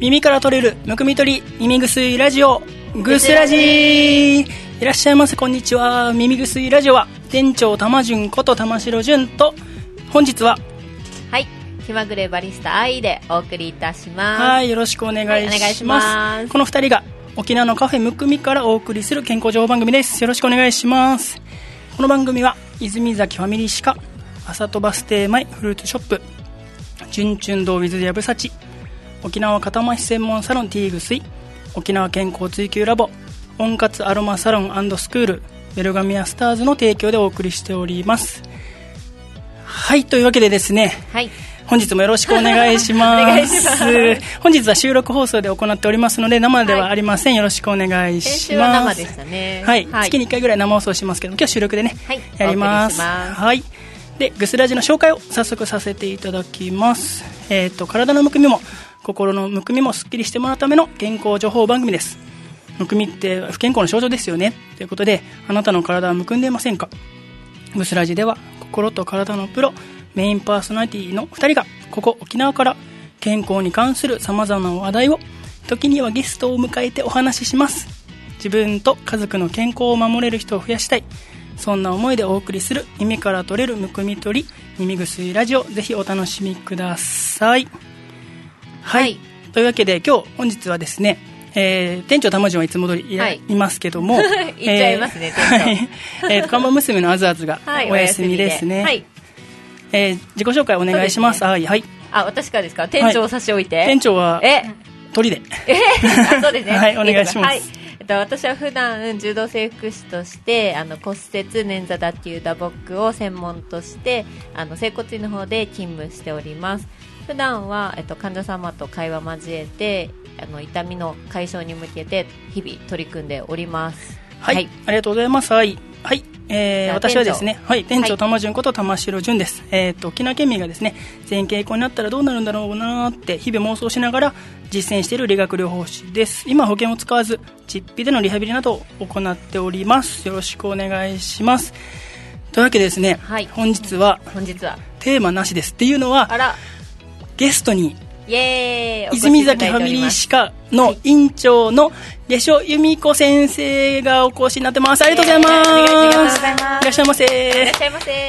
耳から取れるむくみ取り耳薬ラジオぐすラジー。いらっしゃいませ、こんにちは。耳薬ラジオは店長玉順こと玉城順と、本日は気まぐれバリスタ愛でお送りいたします。 はい、よろしくお願いします。この2人が沖縄のカフェむくみからお送りする健康情報番組です。よろしくお願いします。この番組は泉崎ファミリー歯科、朝戸バス停前フルーツショップ、純々堂ウィズやぶさち、沖縄片麻痺専門サロンティーグスイ、沖縄健康追求ラボ、温活アロマサロン&スクール、ベルガミアスターズの提供でお送りしております。はい、というわけでですね、本日もよろしくお願いします。お願いします。本日は収録放送で行っておりますので生ではありません。よろしくお願いします。 先週は生でしたね。 月に1回ぐらい生放送しますけど、今日は収録でね、やります。で、ぐすラジの紹介を早速させていただきます。体のむくみも心のむくみもすっきりしてもらうための健康情報番組です。むくみって不健康の症状ですよねということで、あなたの体はむくんでいませんか。ぐすラジでは心と体のプロ、メインパーソナリティの2人がここ沖縄から健康に関するさまざまな話題を、時にはゲストを迎えてお話しします。自分と家族の健康を守れる人を増やしたい、そんな思いでお送りする耳から取れるむくみ取り耳薬ラジオ、ぜひお楽しみください。というわけで本日はですね、店長玉順はいつも通りいますけども、 言っちゃいますね、店長。 看板娘のあずあずがお休みですね。自己紹介お願いします。 私からですか。店長を差し置いて。 店長は鳥で。 そうですね。 お願いします。 私は普段柔道整復師として骨折、捻挫、脱臼、打撲を専門として整骨院の方で勤務しております。普段は患者様と会話交えて痛みの解消に向けて日々取り組んでおります。ありがとうございます。私はですね、店長玉順こと玉城順です。沖縄県民がですね、全健康になったらどうなるんだろうなって日々妄想しながら実践している理学療法士です。今保険を使わず実費でのリハビリなどを行っております。よろしくお願いします。というわけでですね、本日はテーマなしです。っていうのは、ゲストに泉崎ファミリー歯科の院長の下所由美子先生がお越しになってます。ありがとうございます。いらっしゃいませ。 いらっしゃいませ。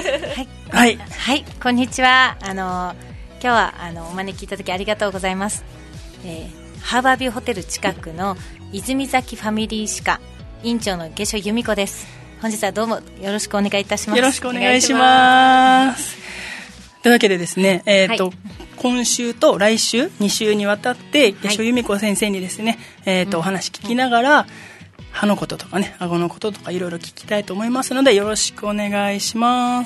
こんにちは。今日はお招きいただきありがとうございます。ハーバービューホテル近くの泉崎ファミリー歯科院長の下所由美子です。本日はどうもよろしくお願いいたします。 よろしくお願いします。というわけでですね、今週と来週2週にわたって下所由美子先生にですね、お話聞きながら歯のこととかね、顎のこととかいろいろ聞きたいと思いますので、よろしくお願いします。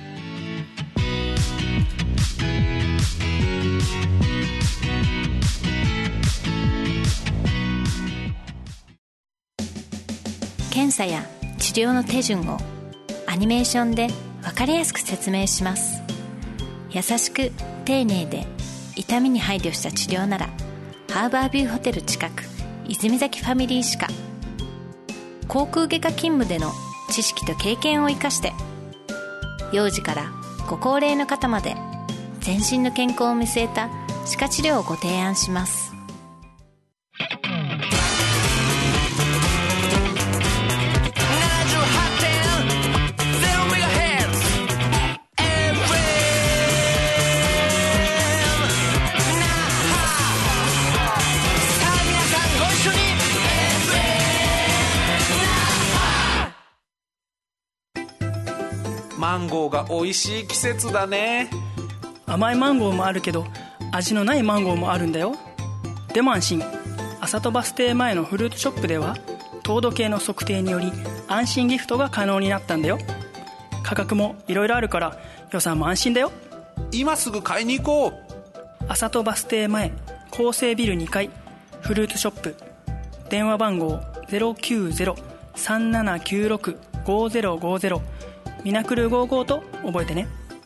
検査や治療の手順をアニメーションで分かりやすく説明します。優しく丁寧で痛みに配慮した治療ならハーバービューホテル近く泉崎ファミリー歯科、口腔外科勤務での知識と経験を生かして幼児からご高齢の方まで全身の健康を見据えた歯科治療をご提案します。 マンゴーが美味しい季節だね。 甘いマンゴーもあるけど味のないマンゴーもあるんだよ。でも安心、朝戸バス停前のフルーツショップでは糖度計の測定により安心ギフトが可能になったんだよ。価格もいろいろあるから予算も安心だよ。 今すぐ買いに行こう。 朝戸バス停前厚生ビル2階フルーツショップ、電話番号 090-3796-5050 ミナクル55と覚えてね。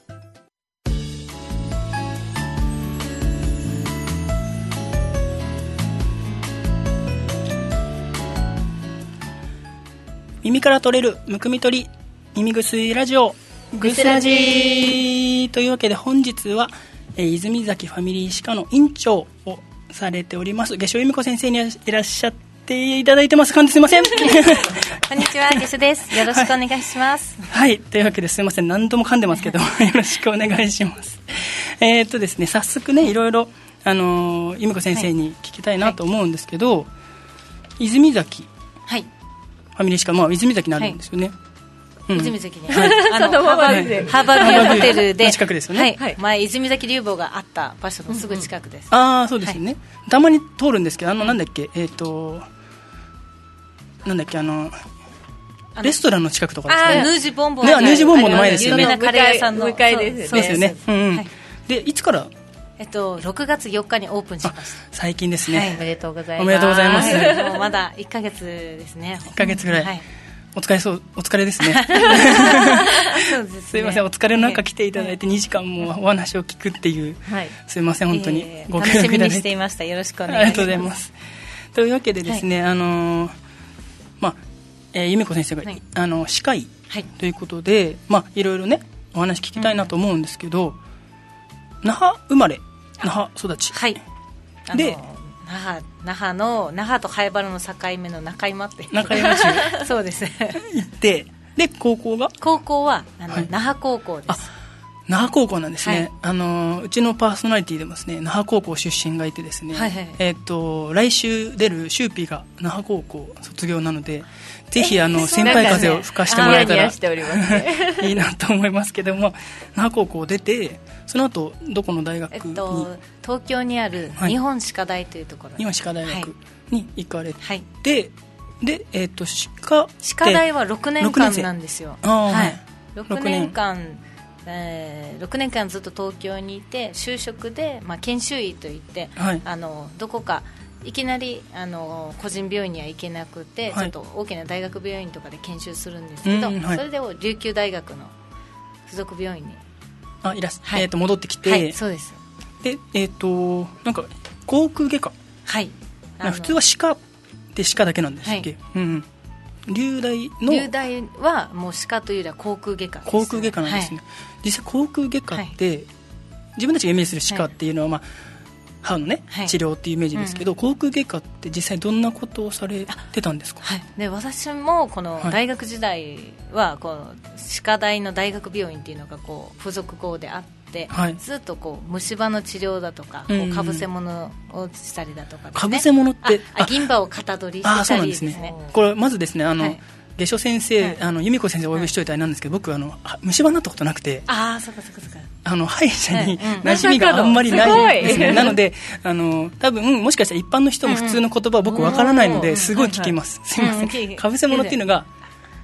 耳から取れるむくみ取り耳薬ラジオぐすラジというわけで、本日は泉崎ファミリー歯科の院長をされております下所由美子先生にいらっしゃっていただいてますかんですいませんこんにちは、下所です。よろしくお願いします。 はい、というわけですいません何度も噛んでますけどよろしくお願いしますですね、早速ねいろいろ由美子先生に聞きたいなと思うんですけど、泉崎、 はい、 ファミリーシカ、泉崎になるんですよね、 泉崎に、ハーバービューホテルで近くですよね、 前泉崎流房があった場所のすぐ近くです。 そうですよね、たまに通るんですけどなんだっけレストランの近くとかですね。 ヌージボンボン、 ヌージボンボンの前ですよね。 有名なカレー屋さんの向かいですそうですよね、でいつから 6月4日にオープンしました。 最近ですね、 おめでとうございます。 おめでとうございます。 もうまだ1ヶ月ですね。 1ヶ月ぐらい、お疲れですねそうですね、 すいません、お疲れの中来ていただいて2時間もお話を聞くっていう、すいません本当にご協力いただいて楽しみにしていました。よろしくお願いします。 ありがとうございます。というわけでですね、由美子先生が、歯科医ということで、いろいろねお話聞きたいなと思うんですけど、那覇生まれ那覇育ち、で那覇と灰原の境目の中今って中今中そうです行って、で高校は那覇高校です。 那覇高校なんですね、うちのパーソナリティでもですね那覇高校出身がいてですね、来週出るシューピーが那覇高校卒業なので、ぜひ先輩風を吹かしてもらえたらいいなと思いますけども、那覇高校出てその後どこの大学に、 東京にある日本歯科大というところ、 日本歯科大学に行かれて、で歯科大は6年間なんですよ。6年間ずっと東京にいて、就職で、研修医といって、どこかいきなり個人病院には行けなくて、ちょっと大きな大学病院とかで研修するんですけど、それで琉球大学の附属病院に戻ってきて、 そうです。 でなんか口腔外科、普通は歯科って歯科だけなんですっけ、流大はもう歯科というよりは口腔外科です、口腔外科なんですね、実際口腔外科って、自分たちがイメージする歯科っていうのは、歯のね、治療っていうイメージですけど、口腔外科って実際どんなことをされてたんですか？ で私もこの大学時代はこの歯科大の大学病院っていうのが付属校であって、ずっと虫歯の治療だとか、かぶせ物をしたりだとかですね。 かぶせ物って銀歯を型取りしたりですね。 これまずですね下所先生、由美子先生をお呼びしておいたらなんですけど、僕虫歯になったことなくて、 そうか歯医者に馴染みがあんまりないんですね、なので多分もしかしたら一般の人も普通の言葉は僕わからないので、すごい聞きます、すいません。かぶせ物っていうのが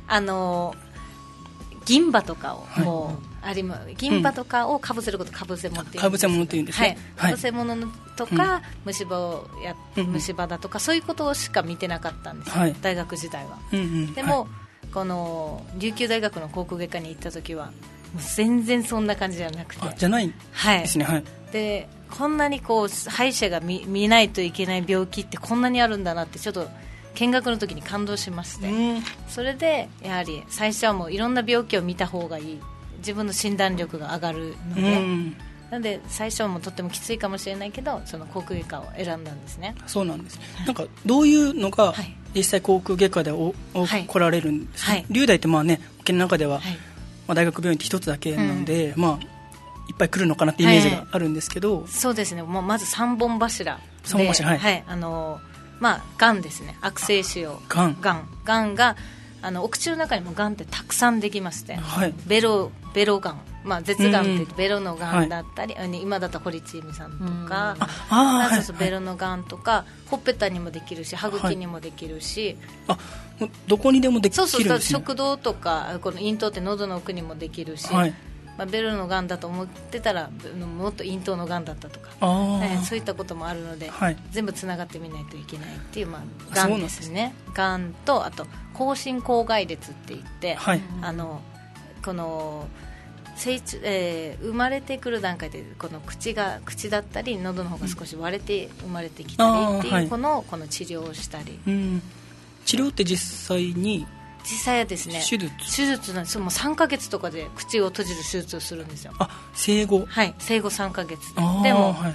銀歯とかを銀歯とかをかぶせることをかぶせ物っていうんですね。かぶせ物とか虫歯だとか、そういうことしか見てなかったんですよ、大学時代は。でもこの琉球大学の口腔外科に行った時はもう全然そんな感じじゃなくて、 じゃないですね。 でこんなに歯医者が 見ないといけない病気ってこんなにあるんだなってちょっと見学の時に感動しまして、それでやはり最初はもういろんな病気を見た方がいい、自分の診断力が上がるので、なので最初はもうとってもきついかもしれないけど、その口腔外科を選んだんですね。 そうなんです。なんかどういうのが実際口腔外科で来られるんですか？龍大って沖の中では大学病院って一つだけなので、いっぱい来るのかなってイメージがあるんですけど、 そうですね。まず3本柱で、がんですね。悪性腫瘍、がんがお口の中にもがんってたくさんできまして、ベロがん、舌がんって言ってベロのがんだったり、今だったら堀ちえみさんとか、ベロのがんとか、ほっぺたにもできるし、歯茎にもできるし、 どこにでもできるんですね。 そう食道とかこの咽頭って喉の奥にもできるし、ベロのがんだと思ってたらもっと咽頭のがんだったとか、そういったこともあるので、全部つながってみないといけないっていうがんですね。がんと、あと口唇口外裂って言って、この生まれてくる段階でこの口だったり喉の方が少し割れて生まれてきたりっていうこの治療をしたり、 治療って実際はですね、手術なんです。もう3ヶ月とかで口を閉じる手術をするんですよ。 生後生後3ヶ月でも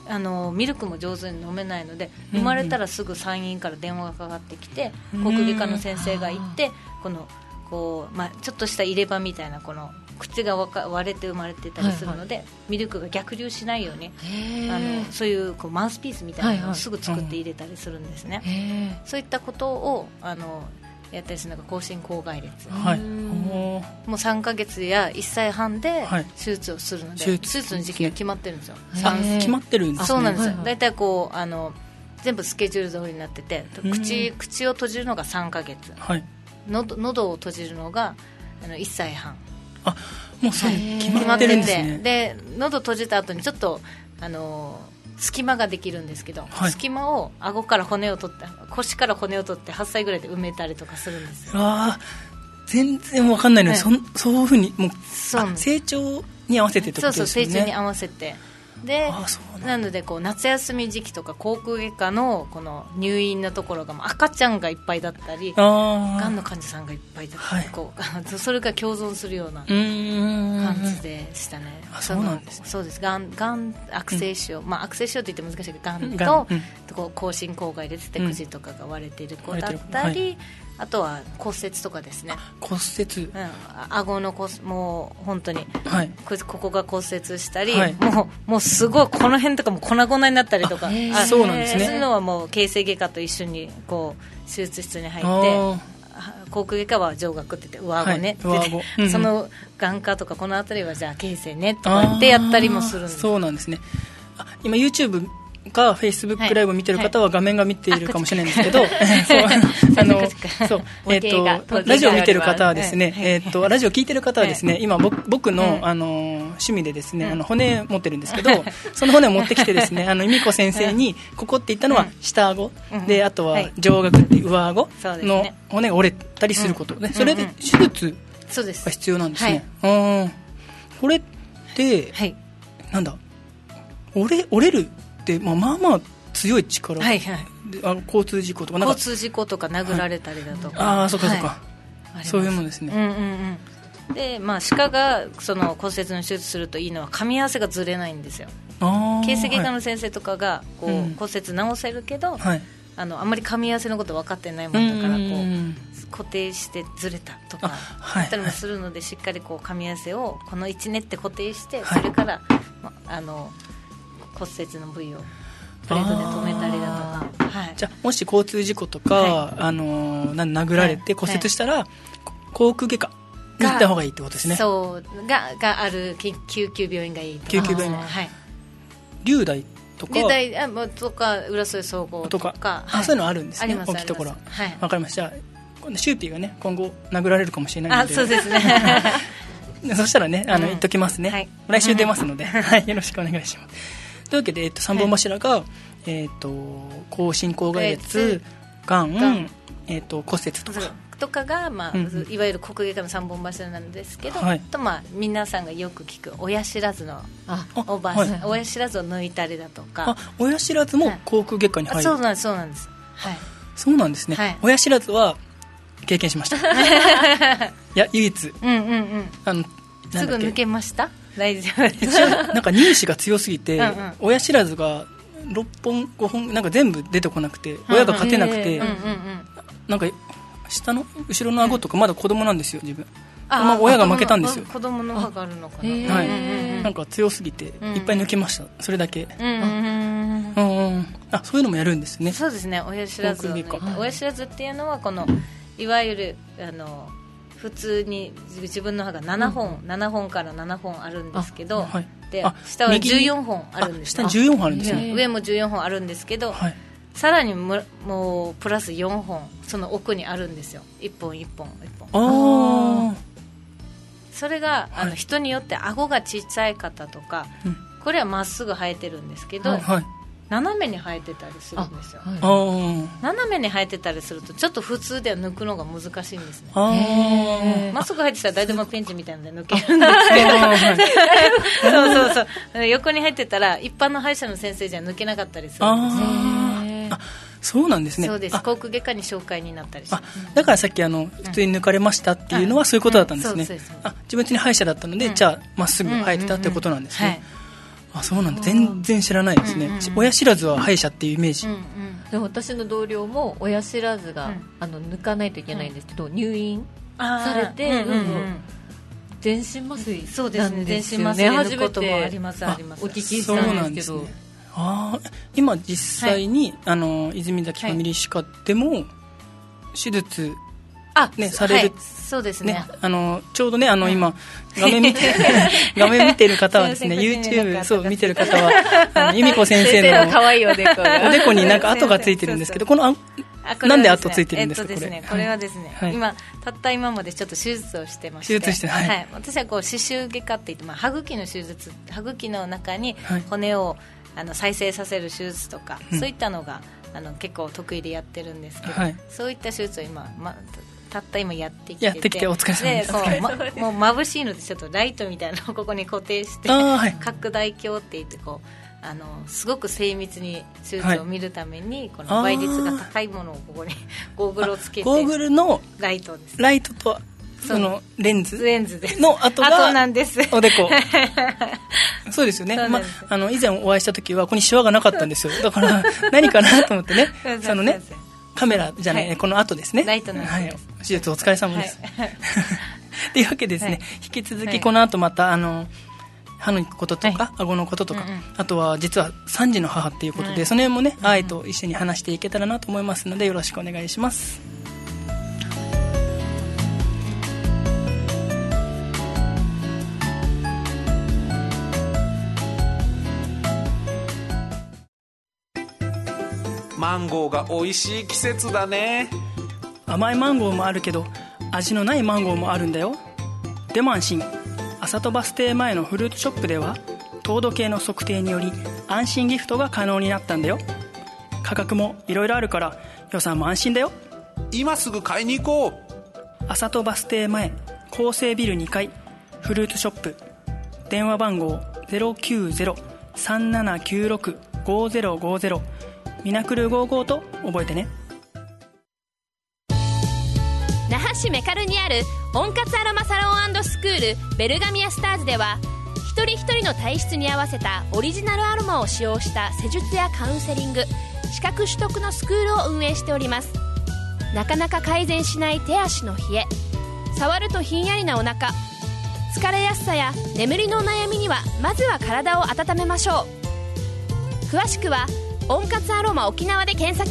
ミルクも上手に飲めないので、生まれたらすぐ産院から電話がかかってきて、口腔外科の先生が行って、ちょっとした入れ歯みたいなこの口が割れて生まれてたりするので、ミルクが逆流しないようにそういうマウスピースみたいなのをすぐ作って入れたりするんですね。そういったことをやったりするのが口唇口外裂、もう3ヶ月や1歳半で手術をするので、手術の時期が決まってるんですよ。 決まってるんですね。 そうなんですよ。だいたい全部スケジュール通りになってて、口を閉じるのが3ヶ月、喉を閉じるのが1歳半。 もうそう決まってるんですね。 で喉閉じた後にちょっと隙間ができるんですけど、隙間を顎から骨を取って腰から骨を取って8歳ぐらいで埋めたりとかするんですよ。 全然分かんないのに、そういうふうにもう成長に合わせてってことですよね。 成長に合わせてで、なので夏休み時期とか口腔外科のこの入院のところが赤ちゃんがいっぱいだったり、がんの患者さんがいっぱいだったり、それが共存するような感じでしたね。 そうなんですね。 そうです。がん悪性腫瘍、悪性腫瘍って言って難しいけど、がんと口唇口外裂で口とかが割れている子だったり、あとは骨折とかですね。 骨折、 顎のもう本当に、ここが骨折したり、もうすごいこの辺とかも粉々になったりとか、 そうなんですね。 そういうのはもう形成外科と一緒に手術室に入って、口腔外科は上顎って言って上顎ねって言って、その眼科とかこの辺りはじゃあ形成ねとかってやったりもするんです。 そうなんですね。今 YouTubeか Facebook ライブを見てる方は画面が見ているかもしれないんですけど、ラジオを見てる方はですね、ラジオを聞いてる方はですね、今僕の趣味でですね、骨持ってるんですけど、その骨を持ってきてですね、由美子先生にここって言ったのは下顎で、あとは上顎っていう上顎の骨が折れたりすることで、それで手術が必要なんですね。これってなんだ、折れるで、まあ強い力、交通事故とか交通事故とか殴られたりだとか、 そうか、そういうものですね。 で、歯科がその骨折の手術するといいのは噛み合わせがずれないんですよ。形成外科の先生とかが骨折治せるけど、あんまり噛み合わせのこと分かってないもんだから固定してずれたとかあったりもするので、しっかり噛み合わせをこの位置ねって固定して、それから骨折の部位をプレートで止めたりだとか、 じゃあもし交通事故とか、殴られて骨折したら、口腔外科に行った方がいいってことですね。 そうがある救急病院がいいと。 救急病院、龍大とかとか浦添総合とかそういうのあるんですね。大きいところわかりました。シューピーがね今後殴られるかもしれないので、 そうですねそしたらね言っときますね。来週出ますのでよろしくお願いします。というわけで、3本柱が、口唇口外裂、がん、骨折とかが、いわゆる口腔外科の3本柱なんですけど、と皆さんがよく聞く親知らずの親知らずを抜いたりだとか。 親知らずも口腔外科に入る。 そうなんです、そうなんです。 そうなんですね。親知らずは経験しました。いや唯一。すぐ抜けました。大丈夫です。 なんか乳歯が強すぎて、親知らずが6本5本なんか全部出てこなくて、親が勝てなくて、なんか下の後ろの顎とかまだ子供なんですよ自分。親が負けたんですよ。 子供の歯があるのかな。 なんか強すぎていっぱい抜けました。それだけ。そういうのもやるんですね。 そうですね。親知らずっていうのはいわゆる普通に自分の歯が7本から7本あるんですけど、で下は14本あるんです。 下に14本あるんですね。 上も14本あるんですけど、さらにもうプラス4本その奥にあるんですよ。1本1本1本。それが人によって顎が小さい方とか、これはまっすぐ生えてるんですけど、斜めに生えてたりするんですよ。斜めに生えてたりするとちょっと普通では抜くのが難しいんですね。まっすぐ生えてたら誰でもペンチみたいなので抜けるんですけどそう横に生えてたら一般の歯医者の先生じゃ抜けなかったりするんですよ。 そうなんですね。 そうです。口腔外科に紹介になったりします。 だからさっき普通に抜かれましたっていうのはそういうことだったんですね。自分家に歯医者だったので、じゃあまっすぐ生えてたってことなんですね。 あ、そうなんだ。全然知らないですね。親知らずは歯医者っていうイメージ。 でも私の同僚も親知らずが、抜かないといけないんですけど、入院されて、全身麻酔なんですよね。初めてお聞きしたんですけど、 今実際に、泉崎ファミリー歯科でも手術される、 そうですね。 ちょうどね、今画面見てる方はですね、YouTube そう見てる方は由美子先生の可愛いおでこがおでこになんか跡がついてるんですけど、このなんで跡ついてるんですか？ これはですね、たった今までちょっと手術をしてまして、私はこう歯周外科って言って、歯茎の手術、歯茎の中に骨を再生させる手術とか、そういったのが結構得意でやってるんですけど、そういった手術を今たった今やってきてお疲れ様です。 もう眩しいのでちょっとライトみたいなのをここに固定して、拡大鏡って言ってこうすごく精密に手術を見るために、この倍率が高いものをここにゴーグルをつけて、 ゴーグルのライトです。 ライトとそのレンズですの跡がなんですおでこそうですよね。以前お会いした時はここにシワがなかったんですよ。だから何かなと思ってねそのねカメラじゃない、この後ですね、 ライトなんです、 手術お疲れ様です、というわけですね、引き続きこの後また歯のこととか、顎のこととか、あとは実は3児の母っていうことで、その辺もね、愛と一緒に話していけたらなと思いますので、よろしくお願いします。 マンゴーが美味しい季節だね。 甘いマンゴーもあるけど味のないマンゴーもあるんだよ。でも安心、朝戸バス停前のフルーツショップでは糖度計の測定により安心ギフトが可能になったんだよ。価格もいろいろあるから予算も安心だよ。 今すぐ買いに行こう。 朝戸バス停前厚生ビル2階フルーツショップ、電話番号 090-3796-5050 ミナクル55と覚えてね。 那覇市メカルにある温活アロマサロン&スクールベルガミアスターズでは、一人一人の体質に合わせたオリジナルアロマを使用した施術やカウンセリング、資格取得のスクールを運営しております。なかなか改善しない手足の冷え、触るとひんやりなお腹、疲れやすさや眠りのお悩みにはまずは体を温めましょう。詳しくは温活アロマ沖縄で検索。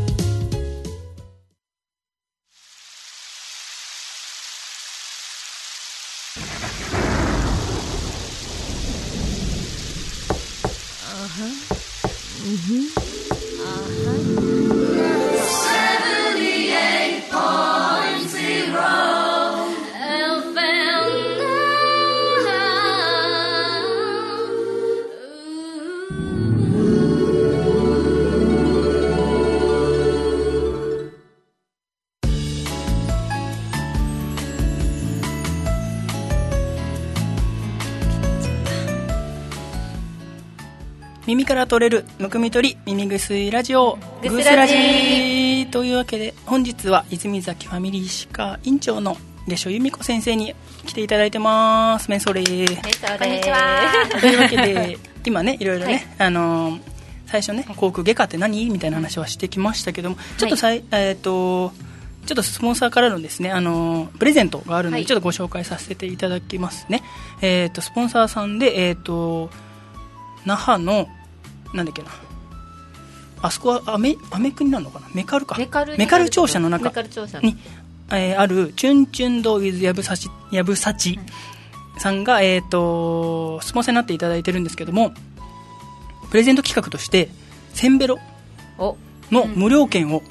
耳から取れるむくみ取り耳薬ラジオグスラジというわけで、本日は泉崎ファミリー歯科院長の下所由美子先生に来ていただいてます。メンソーレー。 こんにちは。 というわけで今ね、いろいろね、最初ね、口腔外科って何みたいな話はしてきましたけども、ちょっとちょっとスポンサーからのですね、プレゼントがあるので、ちょっとご紹介させていただきますね。スポンサーさんで那覇のなんだっけな、あそこはアメクになるのかな、メカル庁舎の中にあるチュンチュンドウィズやぶさちさんが、スポンサーになっていただいてるんですけども、プレゼント企画としてセンベロの無料券を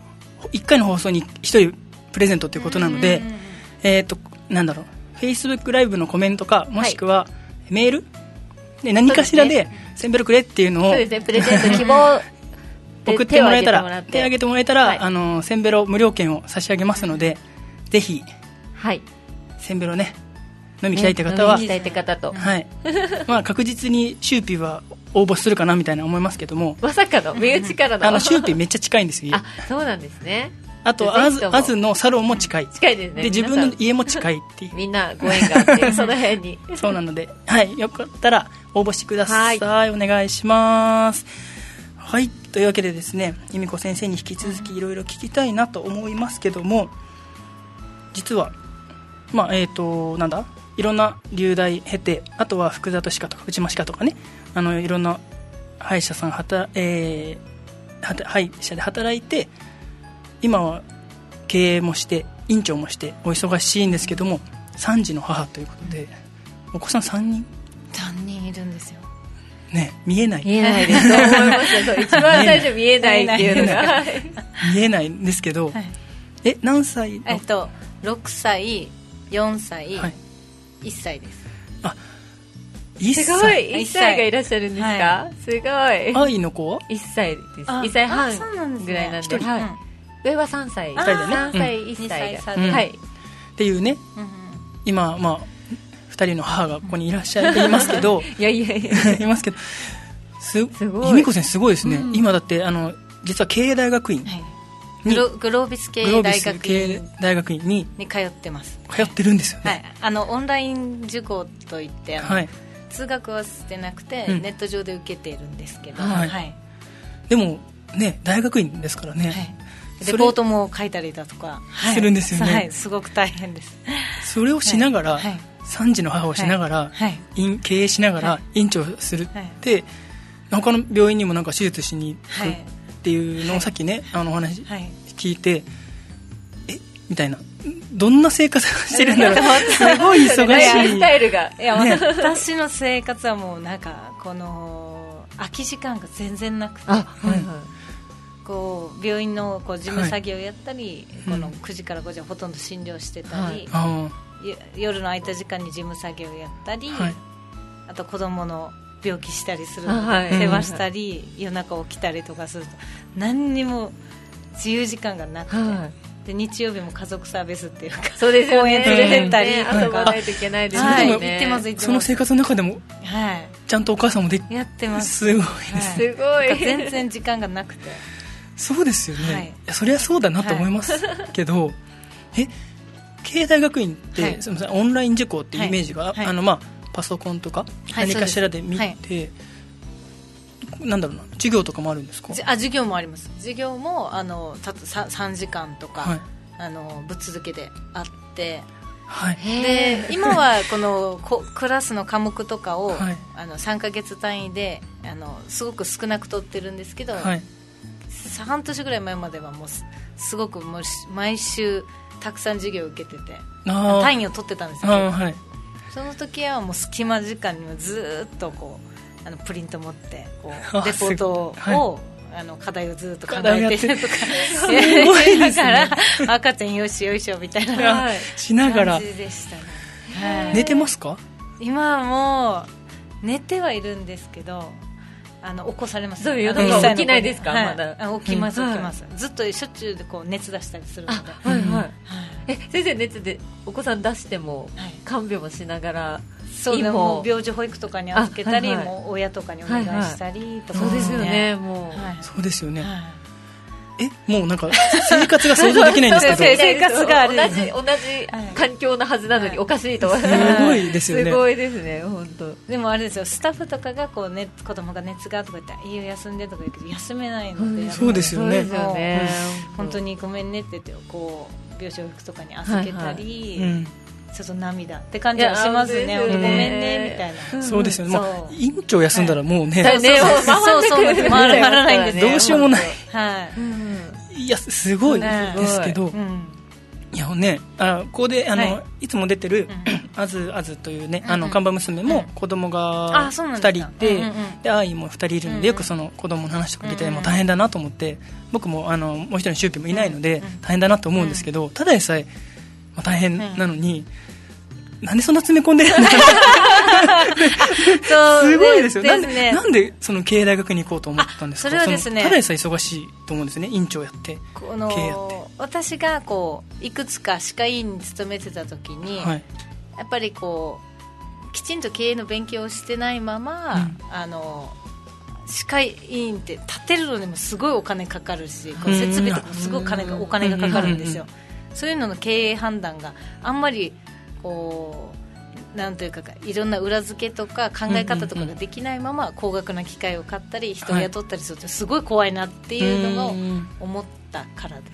1回の放送に1人プレゼントということなので、なんだろう、Facebook ライブのコメントか、もしくはメールで何かしらでセンベロくれっていうのを、 プレゼント希望送ってもらえたら、手を挙げてもらえたら、センベロ無料券を差し上げますので、ぜひ、センベロね、飲みに来たいって方は、確実にシューピーは応募するかなみたいな思いますけども、 まさかの身内からのシューピーめっちゃ近いんですよ。 あ、そうなんですね。 あとアズのサロンも近い近いですね。 で自分の家も近いっていうみんなご縁があってその辺にそうなので、はい、よかったら応募してください、はい、お願いします。はい、というわけでですね、由美子先生に引き続きいろいろ聞きたいなと思いますけども、実はまあなんだ、いろんな流大経て、あとは福里歯科とか内間歯科とかね、いろんな歯医者さん歯医者で働いて、今は経営もして院長もしてお忙しいんですけども、3児の母ということで、お子さん3人いるんですよね。見えないですと思いますよ。一番最初見えないっていうのが見えないんですけど、はい、何歳 6歳4歳、はい、1歳です。 あ、 すごい、1歳がいらっしゃるんですか、はい、すごい。 愛の子は 1歳です。1歳半ぐらいなんで、はい、上は3歳、3歳、1歳が、はい、 っていうね、今、まあ、2人の母がここにいらっしゃいますけどいますけど、 すごい、 由美子先生すごいですね、今だって実は経営大学院に、グロービス経営大学院に通ってます。 通ってるんですよね、 はい、オンライン受講といってはい、通学はしてなくて、ネット上で受けているんですけど、はいはい、 でもね、大学院ですからね、はい、 レポートも書いたりだとか、 するんですよね、 はい、すごく大変です。 それをしながら、3児の母をしながら、経営しながら院長するって、他の病院にもなんか手術しに行くっていうのをさっきね、お話聞いて、みたいな、どんな生活してるんだろうすごい忙しいスタイルが、 私の生活はもうなんかこの空き時間が全然なくて、こう病院のこう事務作業をやったり、この9時から5時はほとんど診療してたり、夜の空いた時間に事務作業をやったり、あと子供の病気したりするので世話したり、夜中起きたりとかすると何にも自由時間がなくて、で日曜日も家族サービスっていうか、 そうですよね、 公園連れてったり、 遊ばないといけないですね、 行ってます。 その生活の中でも、ちゃんとお母さんもやってます。 すごいです、 すごい、 全然時間がなくてそうですよね、いやそりゃそうだなと思いますけど、経営大学院って、すみません、オンライン受講っていうイメージが、まあ、パソコンとか何かしらで見て、なんだろうな、授業とかもあるんですか？ 授業もあります。授業も3時間とか、ぶっ続けであって、で今はこのクラスの科目とかを、3ヶ月単位ですごく少なく取ってるんですけど、半年ぐらい前まではもうすごくもう毎週たくさん授業を受けてて単位を取ってたんですよ、その時はもう隙間時間にもずっとこうプリント持ってこうレポートを、課題をずっと考えてるとかすごいですね赤ちゃんよしよいしょみたいなしながら感じでしたね。 寝てますか？ 今はもう寝てはいるんですけど、起こされます。 そういうの起きないですか？まだ起きます、起きます。ずっとしょっちゅうでこう熱出したりするので。 先生、熱でお子さん出しても看病もしながら、 そうだ、もう病児保育とかに預けたり、もう親とかにお願いしたりとか、 そうですよね、もうそうですよね。もうなんか生活が想像できないんですけど生活がある、 同じ環境のはずなのにおかしいと思います。 すごいですよね。 すごいですね、本当。 でもあれですよ、スタッフとかがこう、子供が熱がとか言ったらいいよ休んでとか言うけど休めないので、 そうですよね、 本当にごめんねって言ってこう病床服とかに預けたり、ちょっと涙って感じはしますね。ごめんねみたいな。 そうですよね。院長休んだらもうね、 そう回らないんです。 どうしようもない。いやすごいですけど、いやね、ここでいつも出てるあずというね、看板娘も子供が2人いて、で愛も2人いるので、よくその子供の話とか聞いてもう大変だなと思って、僕ももう一人の周期もいないので大変だなと思うんですけど、ただでさえ大変なのに、なんでそんな詰め込んでるんだすごいですよ。なんでその経営大学に行こうと思ったんですか？ それはですね、 ただでさえ忙しいと思うんですね、院長やって経営やって。 私がこういくつか歯科医院に勤めてた時に、やっぱりこうきちんと経営の勉強をしてないまま、 歯科医院って建てるのにもすごいお金かかるし、こう設備とかもすごいお金がかかるんですよ。そういうのの経営判断があんまりこうなんというかいろんな裏付けとか考え方とかができないまま高額な機械を買ったり人を雇ったりするとすごい怖いなっていうのを思ったからです。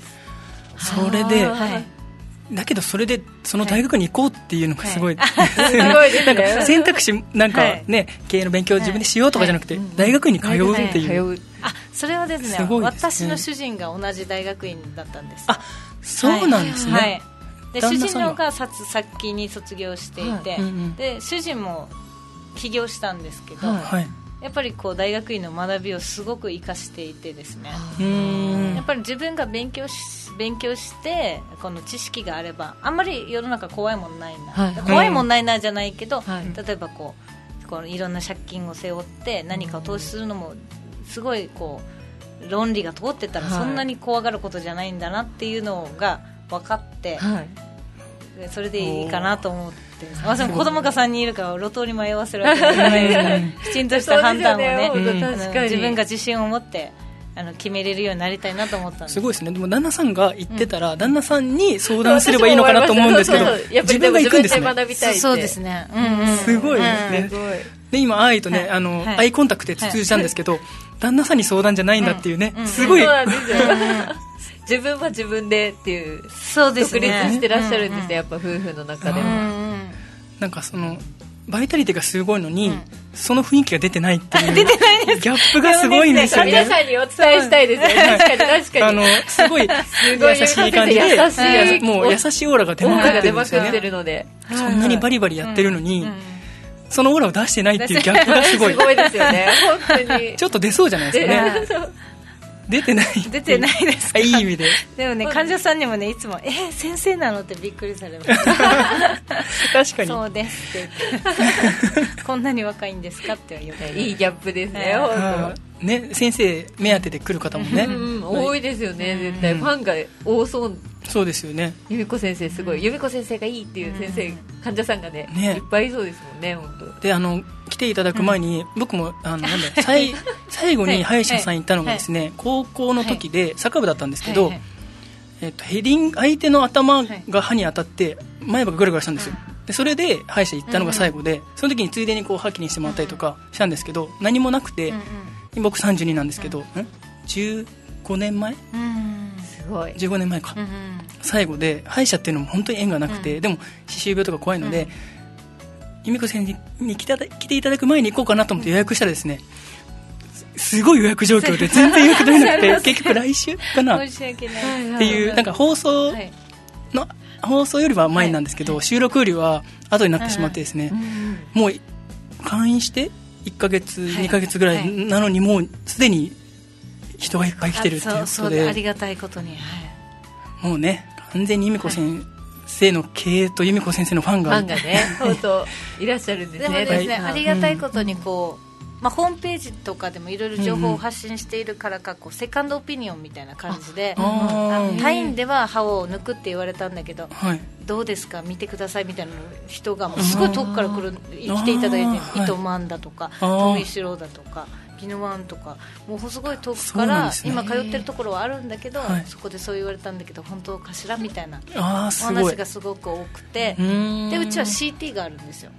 それで、だけどそれでその大学に行こうっていうのがすごい、 すごいですね。 なんか選択肢なんかね、経営の勉強を自分でしようとかじゃなくて、大学に通うっていう、 それはですね、私の主人が同じ大学院だったんです。 そうなんですね。 で主人の方が先に卒業していて、で主人も起業したんですけど、やっぱりこう大学院の学びをすごく生かしていてですね、やっぱり自分が勉強してこの知識があればあんまり世の中怖いもんないな、怖いもんないなじゃないけど、例えばこういろんな借金を背負って何かを投資するのもすごいこう論理が通ってたらそんなに怖がることじゃないんだなっていうのが分かって、それでいいかなと思って、私も子供が3人いるから路頭に迷わせるわけじゃないですからきちんとした判断をね、自分が自信を持って決めれるようになりたいなと思ったんです。 すごいですね。でも旦那さんが言ってたら、旦那さんに相談すればいいのかなと思うんですけど、自分が行くんですね。 そうですね、 すごいですね。で今愛とね、アイコンタクトで通じたんですけど、旦那さんに相談じゃないんだっていうね、すごい自分は自分でっていう、 そうですね、 独立してらっしゃるんですね、やっぱ夫婦の中でも。 なんかそのバイタリティがすごいのに、その雰囲気が出てないっていう出てないです。 ギャップがすごいんですよね。 皆さんにお伝えしたいですね。確かにすごい優しい感じで、もう優しいオーラが出まくってるんですよね。そんなにバリバリやってるのに、そのオーラを出してないっていうギャップがすごい。 すごいですよね。本当に。 ちょっと出そうじゃないですかね。出てないですか。 いい意味で。 でもね、患者さんにもね、いつも先生なのってびっくりされます。 確かに。 そうですって言ってこんなに若いんですかって言われて、 いいギャップですね。本当ね、先生目当てで来る方もね、 多いですよね。絶対ファンが多そう。 そうですよね。 由美子先生すごい、由美子先生がいいっていう先生、患者さんがねいっぱいいそうですもんね。本当で来ていただく前に、僕も最後に歯医者さん行ったのがですね、高校の時でサッカー部だったんですけど、ヘディング、相手の頭が歯に当たって前歯がグラグラしたんですよ。でそれで歯医者行ったのが最後で、その時についでにこう歯気にしてもらったりとかしたんですけど、何もなくて、僕32なんですけど、15年前、 すごい 15年前か、最後で歯医者っていうのも本当に縁がなくて、でも歯周病とか怖いので、由美子先生に来ていただく前に行こうかなと思って予約したらですね、すごい予約状況で全然予約取れなくて結局来週かなっていう、なんか放送よりは前なんですけど、収録よりは後になってしまってですね、もう開院して1ヶ月2ヶ月ぐらいなのに、もうすでに人がいっぱい来てるっていうことで、 ありがたいことに、 もうね、完全に由美子先生の経営と由美子先生のファンがね、本当いらっしゃるんですね。 でもですね、ありがたいことにこう、ホームページとかでもいろいろ情報を発信しているからか、こうセカンドオピニオンみたいな感じで、他院では歯を抜くって言われたんだけど、どうですか見てくださいみたいな人がもうすごい遠くから来ていただいて、糸満だとか富城だとか宜野湾とか、もうすごい遠くから、今通ってるところはあるんだけど、そこでそう言われたんだけど本当かしらみたいなお話がすごく多くて、でうちは CT があるんですよ。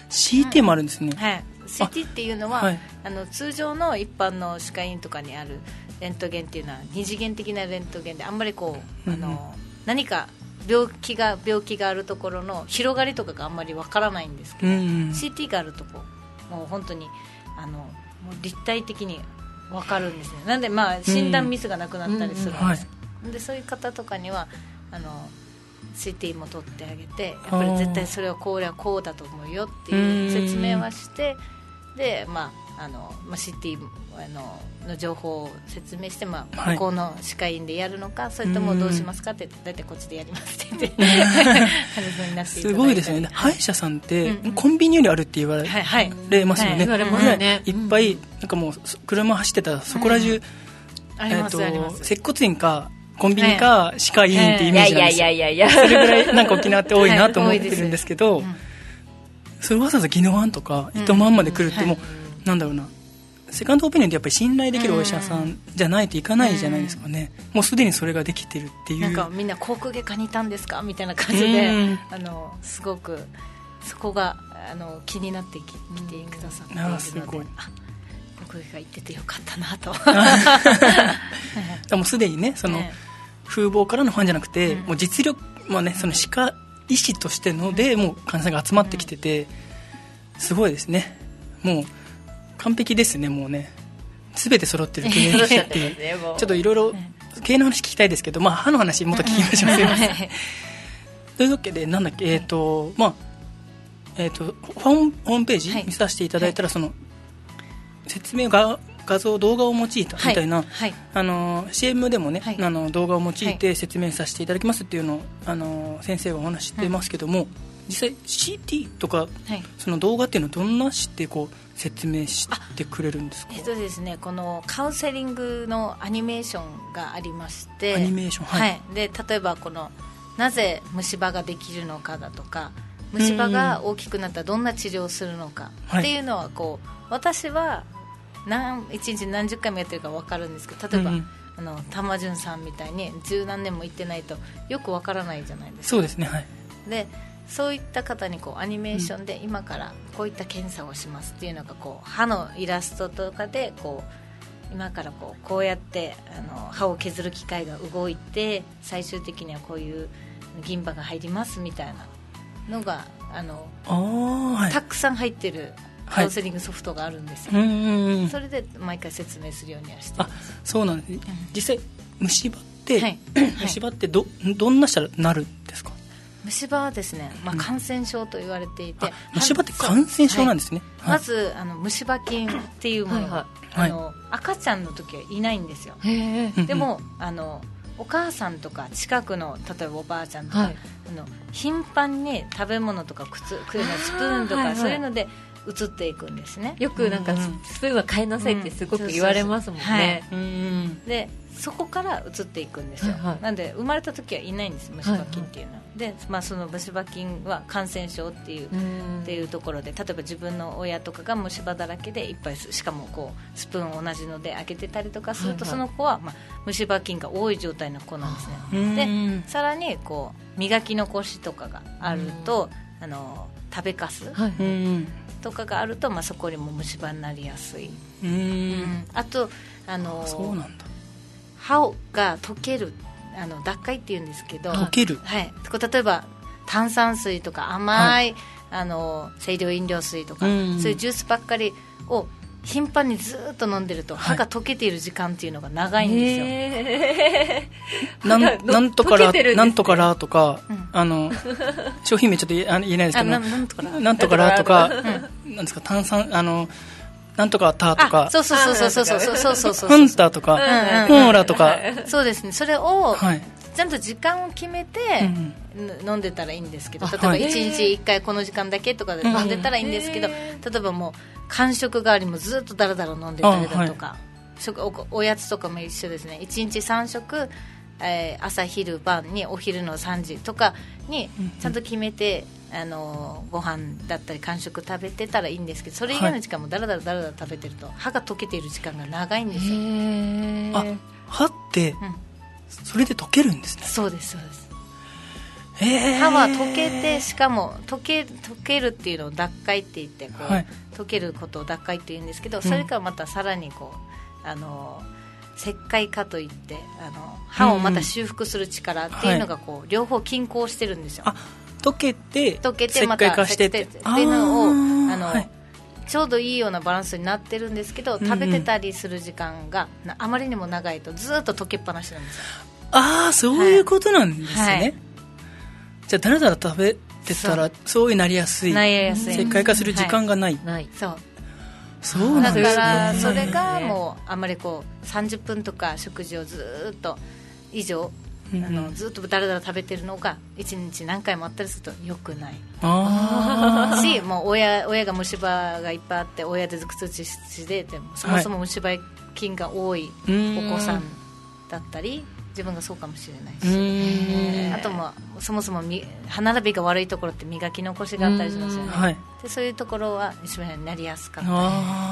CT もあるんですね。 CT っていうのは、通常の一般の歯科医院とかにあるレントゲンっていうのは二次元的なレントゲンで、あんまりこう、何か病気があるところの広がりとかがあんまりわからないんですけど、CT があるとこうもう本当にもう立体的にわかるんですね。なんで診断ミスがなくなったりするんです。でそういう方とかにはCT も取ってあげて、やっぱり絶対それはこうだと思うよっていう説明はして、でCT の情報を説明して、ここの歯科医院でやるのか、それともどうしますかって言って、大体こっちでやりますって言ってすごいですよね。歯医者さんってコンビニよりあるって言われますよね。いっぱいなんかもう車走ってたらそこら中、接骨院かコンビニか歯科医院ってイメージなんですよ。それぐらいなんか沖縄って多いなと思ってるんですけど、それわざわざ宜野湾とか糸満まで来るって、もうなんだろうな、 セカンドオピニオンってやっぱり信頼できるお医者さんじゃないといかないじゃないですかね、もうすでにそれができてるっていう。 なんかみんな口腔外科にいたんですかみたいな感じで、すごくそこが気になってきてくださっているので、 すごい口腔外科行っててよかったなとでもすでにね、その風貌からのファンじゃなくて、もう実力、その歯科医師としてのでもう患者さんが集まってきてて、すごいですね。もう完璧ですね。もうね、全て揃ってる経営者っていうちょっといろいろ経営の話聞きたいですけど、歯の話もっと聞きましょう。すいませんというわけで、なんだっけ、ホームページ見させていただいたら、その説明が画像動画を用いたみたいな、CM でもね、動画を用いて説明させていただきますっていうのを先生がお話してますけども、実際 CT とか、その動画っていうのはどんなしてこう説明してくれるんですか？ ですね、このカウンセリングのアニメーションがありまして、 アニメーション、 で例えばこのなぜ虫歯ができるのかだとか、虫歯が大きくなったらどんな治療をするのかっていうのはこう、私は1日何十回もやってるか分かるんですけど、例えば、玉潤さんみたいに十何年も行ってないとよく分からないじゃないですか。 そうですね、 でそういった方にこうアニメーションで今からこういった検査をしますっていうのがこう歯のイラストとかでこう今からこうやって歯を削る機械が動いて最終的にはこういう銀歯が入りますみたいなのがたくさん入ってるカウンセリングソフトがあるんですよ、それで毎回説明するようにはしてます。 そうなんです。実際虫歯って、虫歯ってどんなしたらなるんですか？ 虫歯はですね、感染症と言われていて、 虫歯って感染症なんですね。 まず虫歯菌っていうものが、赤ちゃんの時はいないんですよ。でもお母さんとか近くの例えばおばあちゃんとか、頻繁に食べ物とか食うのスプーンとか、そういうので移っていくんですね。 よくなんかスプーンは買いなさいってすごく言われますもんね。 でそこから移っていくんですよ、なんで生まれた時はいないんです、虫歯菌っていうのは。で、その虫歯菌は感染症っていうところで、例えば自分の親とかが虫歯だらけでいっぱい、しかもこうスプーンを同じので開けてたりとかすると、その子は虫歯菌が多い状態の子なんですね。でさらにこう磨き残しとかがあると、食べかす、とかがあると、そこにも虫歯になりやすい。あとそうなんだ。 歯が溶ける脱灰っていうんですけど、 溶ける、 例えば炭酸水とか甘い、清涼飲料水とか、そういうジュースばっかりを頻繁にずっと飲んでると、歯が溶けている時間っていうのが長いんですよ。 なんとからとか、商品名ちょっと言えないですけど、なんとからとか、なんですか、炭酸なんとかターとか、 そうハンターとか、ホーラとか、 そうですね。それをちゃんと時間を決めて飲んでたらいいんですけど、例えば1日1回この時間だけとかで飲んでたらいいんですけど、例えばもう間食代わりもずっとだらだら飲んでたりだとか、おやつとかも一緒ですね。1日3食、朝昼晩にお昼の3時とかにちゃんと決めて、ご飯だったり間食食べてたらいいんですけど、それ以外の時間もだらだら食べてると歯が溶けている時間が長いんですよ。 歯ってそれで溶けるんですね。 そうです歯は溶けて、しかも溶けるっていうのを脱灰って言って溶けることを脱灰って言うんですけど、それからまたさらに石灰化といって歯をまた修復する力っていうのが両方均衡してるんですよ。 溶けてまた石灰化してっていうのをちょうどいいようなバランスになってるんですけど、食べてたりする時間があまりにも長いとずっと溶けっぱなしなんですよ。 そういうことなんですね。じゃあだらだら食べてたらそういうなりやすい、石灰化する時間がない。そうなんですね。 だからそれがもうあんまり30分とか食事をずっと以上ずっとだらだら食べてるのが1日何回もあったりすると良くないし、もう親が虫歯がいっぱいあって、親でずくつちでそもそも虫歯菌が多いお子さんだったり、自分がそうかもしれないし、あとそもそも歯並びが悪いところって磨き残しがあったりしますよね。でそういうところは一緒になりやすかったり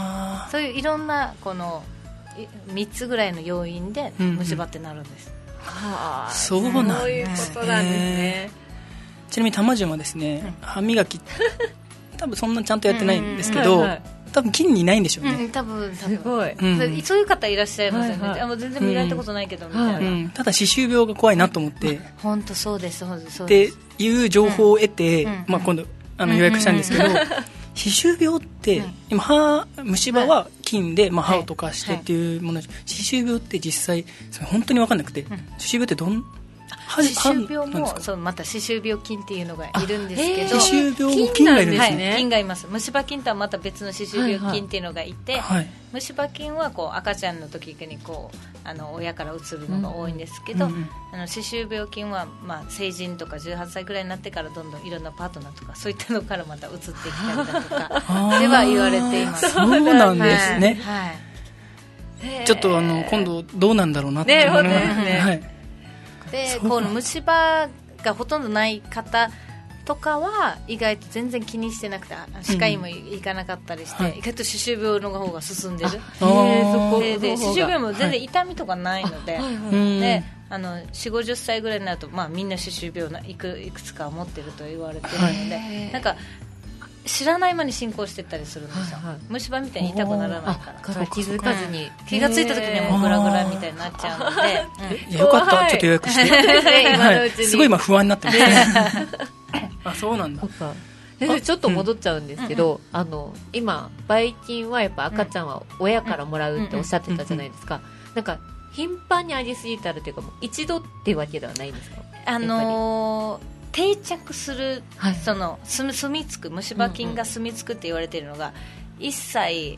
そういういろんなこの3つぐらいの要因で虫歯ってなるんです、 そうなんですね。 そういうことなんですね。 ちなみに玉順はですね、歯磨き多分そんなちゃんとやってないんですけど、多分筋にないんでしょうね、 多分すごい、 そういう方いらっしゃいますよね、もう全然磨いたことないけどみたいな、 ただ歯周病が怖いなと思って本当そうですそうですっていう情報を得て、今度予約したんですけど歯周病って今虫歯は菌で歯を溶かしてっていうもの、歯周病って実際それ本当に分かんなくて、歯周病って歯周病もそうまた歯周病菌っていうのがいるんですけど、 歯周病も菌がいるんですね、 菌がいます。虫歯菌とはまた別の歯周病菌っていうのがいて、虫歯菌はこう赤ちゃんの時にこう親からうつるのが多いんですけど、歯周病菌は成人とか18歳ぐらいになってからどんどんいろんなパートナーとかそういったのからまたうつってきたりだとかでは言われています。 そうなんですね、ちょっと今度どうなんだろうなって思いますね。 でこの虫歯がほとんどない方とかは意外と全然気にしてなくて歯科医も行かなかったりして、意外と歯周病の方が進んでる。で歯周病も全然痛みとかないので、で40-50歳ぐらいになると、みんな歯周病いくつか持ってると言われてるので、なんか知らない間に進行していったりするんですよ、虫歯みたいに痛くならないから気づかずに、 気がついた時にはもうグラグラみたいになっちゃうので、 よかったちょっと予約して今のうちにすごい今不安になってますそうなんだ。 ちょっと戻っちゃうんですけど、今ばい菌はやっぱ赤ちゃんは親からもらうっておっしゃってたじゃないですか。なんか頻繁にありすぎたらというかもう一度っていうわけではないんですか？ 定着する、住み着く虫歯菌が住み着くって言われているのが1歳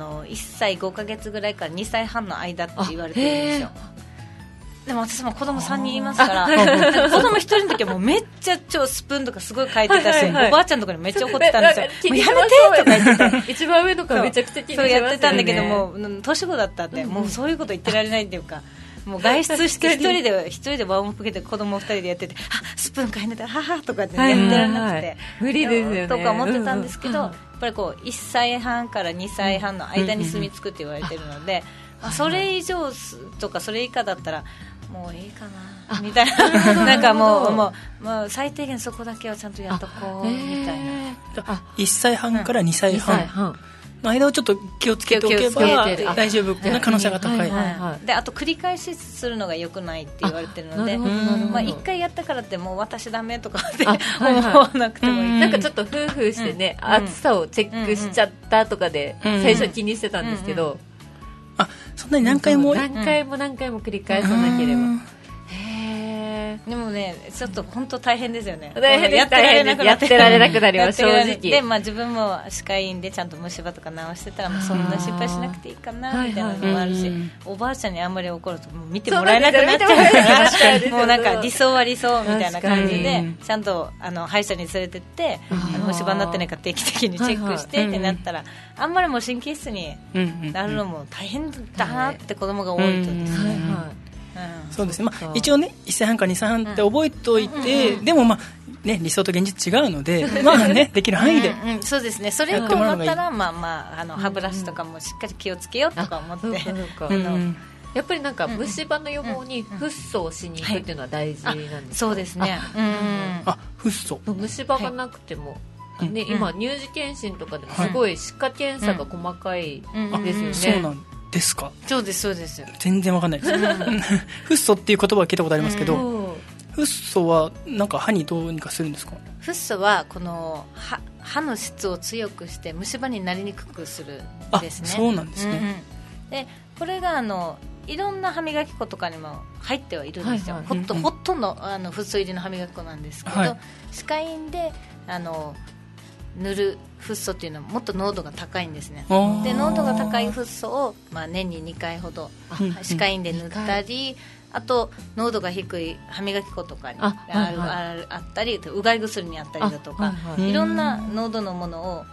5ヶ月ぐらいから2歳半の間って言われてるんですよ。でも私も子供3人いますから子供1人の時はもうめっちゃスプーンとかすごい書いてたし、おばあちゃんとかにめっちゃ怒ってたんですよ。もうやめてとか言ってて一番上の子はめちゃくちゃ気にしますよね。 そうやってたんだけども年子だったんで、もうそういうこと言ってられないっていうか、もう外出して一人でワンオペけて子供2人でやってて、スプーン買いながらははとかってやってられなくて、 無理ですよねとか思ってたんですけど、やっぱりこう1歳半から2歳半の間に住み着くって言われてるので、それ以上とかそれ以下だったらもういいかなみたいななんかもう最低限そこだけはちゃんとやっとこうみたいな。 1歳半から2歳半の間をちょっと気をつけておけば大丈夫な可能性が高い。 であと繰り返しするのが良くないって言われてるので、1回やったからってもう私ダメとかって思わなくてもいい。 なんかちょっと夫婦してね、暑さをチェックしちゃったとかで最初気にしてたんですけど、 そんなに何回も繰り返さなければ。 でもねちょっと本当大変ですよね。 やってられなくなります正直で、自分も歯科医院でちゃんと虫歯とか治してたらもうそんな心配しなくていいかなみたいなのもあるし、おばあちゃんにあんまり怒るともう見てもらえなくなっちゃうからもうなんか理想は理想みたいな感じでちゃんと歯医者に連れてって虫歯になってないか定期的にチェックしてってなったら、あんまりもう神経質になるのも大変だなって子供が多いとですね。 そうですね、一応ね1歳半から2歳半って覚えておいて、でも理想と現実違うのでできる範囲で、 そうですね。それを思ったら歯ブラシとかもしっかり気をつけようとか思って、 やっぱりなんか虫歯の予防にフッ素をしに行くっていうのは大事なんですか？ そうですね。 フッ素虫歯がなくても今乳児検診とかでもすごい歯科検査が細かいですよね。 そうなんですか？ そうですそうです。 全然わかんないですフッ素っていう言葉は聞いたことありますけど、フッ素はなんか歯にどうにかするんですか？ フッ素はこの歯の質を強くして虫歯になりにくくするんですね。 そうなんですね。 でこれがいろんな歯磨き粉とかにも入ってはいるんですよ。ほとんどフッ素入りの歯磨き粉なんですけど、歯科医院で塗るフッ素っていうのはもっと濃度が高いんですね。で濃度が高いフッ素を、年に2回ほど歯科医院で塗ったり、あと濃度が低い歯磨き粉とかにあったり、うがい薬にあったりだとか、いろんな濃度のものを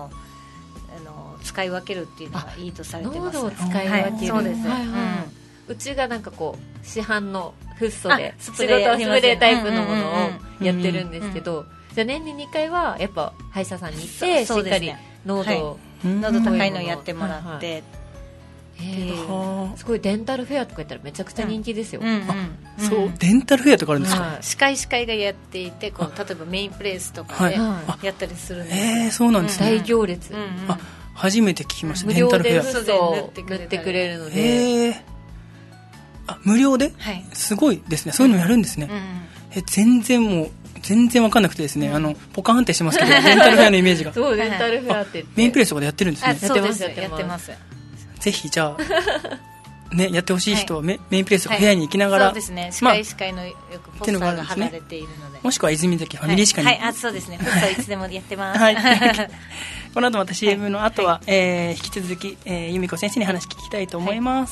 使い分けるっていうのがいいとされてます。 濃度を使い分ける、 そうです。 うちがなんかこう市販のフッ素でスプレータイプのものをやってるんですけど、じゃあ年に2回はやっぱ歯医者さんに行ってしっかり濃度を濃度高いのをやってもらって、 すごいデンタルフェアとか言ったらめちゃくちゃ人気ですよ。 そうデンタルフェアとかあるんですか？ 歯科医がやっていて、例えばメインプレイスとかでやったりするんです。 そうなんですね。 大行列。 初めて聞きました。 無料で塗ってくれるので。 無料で？すごいですね。そういうのやるんですね。全然分かんなくてですね、ポカーンってしてますけど、デンタルフェアのイメージが。 そう、デンタルフェアってメインプレイスとかでやってるんですね。 そうです、やってます。 ぜひじゃあね、やってほしい人はメインプレイスとか部屋に行きながら、 そうですね、歯科医のよくポスターが貼られているので、 もしくは泉崎ファミリー歯科に、 そうですね、ポスターいつでもやってます。 この後また CM の後は引き続き由美子先生に話聞きたいと思います。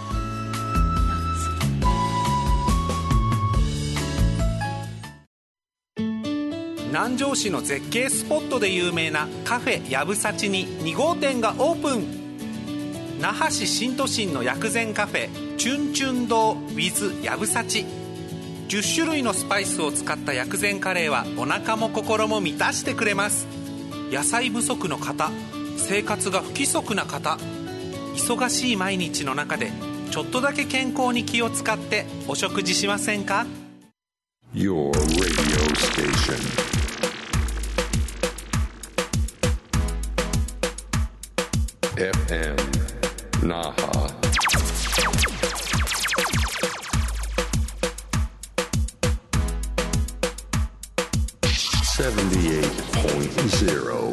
南城市の絶景スポットで有名なカフェやぶさちに2号店がオープン。那覇市新都心の薬膳カフェチュンチュン堂 with やぶさち。10種類のスパイスを使った薬膳カレーはお腹も心も満たしてくれます。野菜不足の方、生活が不規則な方、忙しい毎日の中でちょっとだけ健康に気を使ってお食事しませんか？ Your radio station FM Naha 78.0.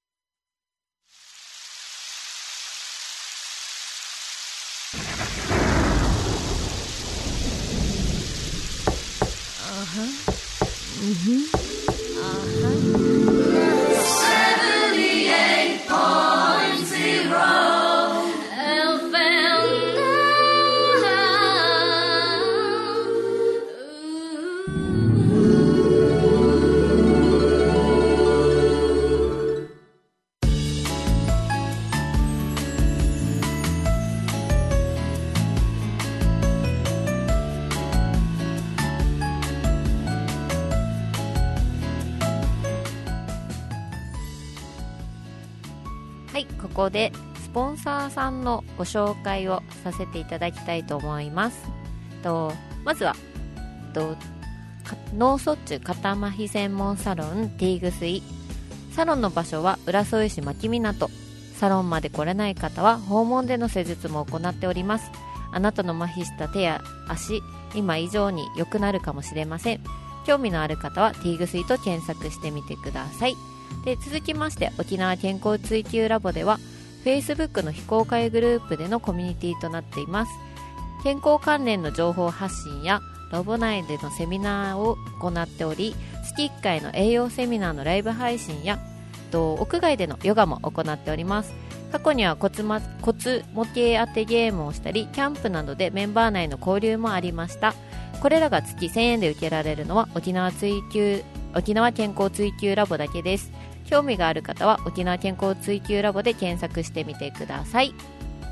ここでスポンサーさんのご紹介をさせていただきたいと思います。まずは脳卒中肩麻痺専門サロンティーグスイ。サロンの場所は浦添市牧港。サロンまで来れない方は訪問での施術も行っております。あなたの麻痺した手や足、今以上に良くなるかもしれません。興味のある方はティーグスイと検索してみてください。で、続きまして沖縄健康追求ラボでは Facebook の非公開グループでのコミュニティとなっています。健康関連の情報発信やラボ内でのセミナーを行っており、月1回の栄養セミナーのライブ配信や屋外でのヨガも行っております。過去には骨模型当てゲームをしたり、キャンプなどでメンバー内の交流もありました。これらが月1000円で受けられるのは沖縄健康追求ラボだけです。興味がある方は沖縄健康追求ラボで検索してみてください。